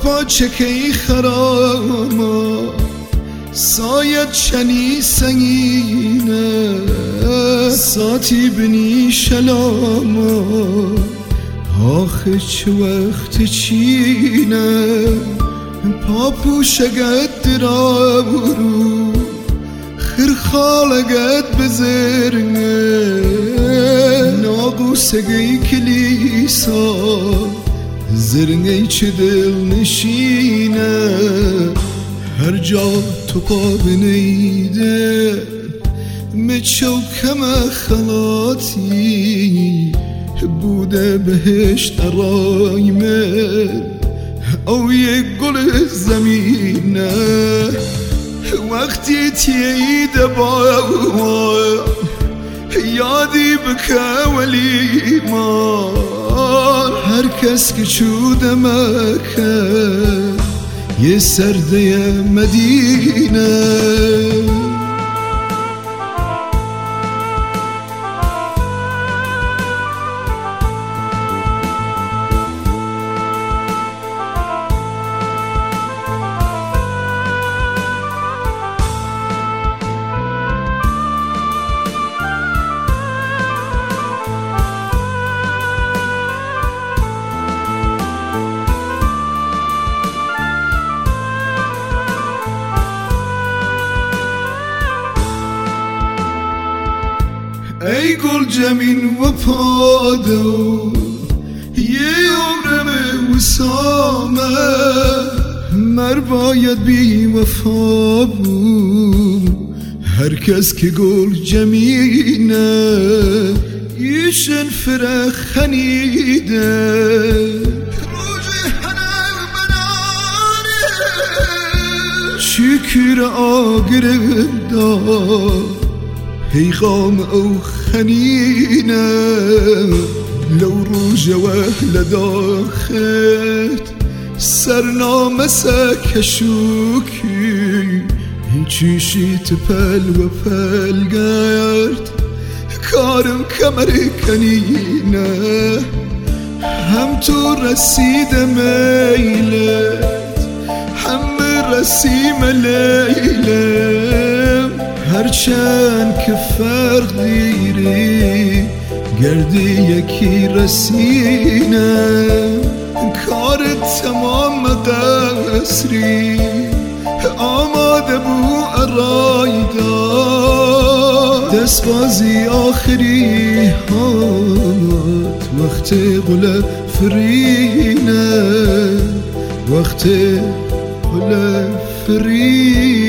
پاچکی خراما سایت چنی سنگینه ساتی بنی شلاما آخه چه وقت چینه پاپوشگت درابرو خرخالگت بزرگه ناقوسگی کلیسا زرگی چه دل نشینه هر جا تو پا بنیده مچوکم خلاتی بوده بهشت رای من او یک گل زمینه وقتی تیده با یادی بکه ولی ما هر کس که چوده مکه یه سرده مدینه ای گل جمین و پادو یه عمرم وسامه مر باید بی وفا بود هر کس که گل جمینه ایشن فرخ خنیده شکر آگر داد پیغام او خنینه لو روج وهل داخت سرنامه سکشوکی چیشی تپل و پل گرد کارم کمر کنینه هم تو رسید میلت هم رسیم لیلم هرچند که فرق دیری گردی یکی رسینه کار تمام قصری آماده بو ارایدا دست بازی آخری هات وقت قل فرینه وقت قل فرینه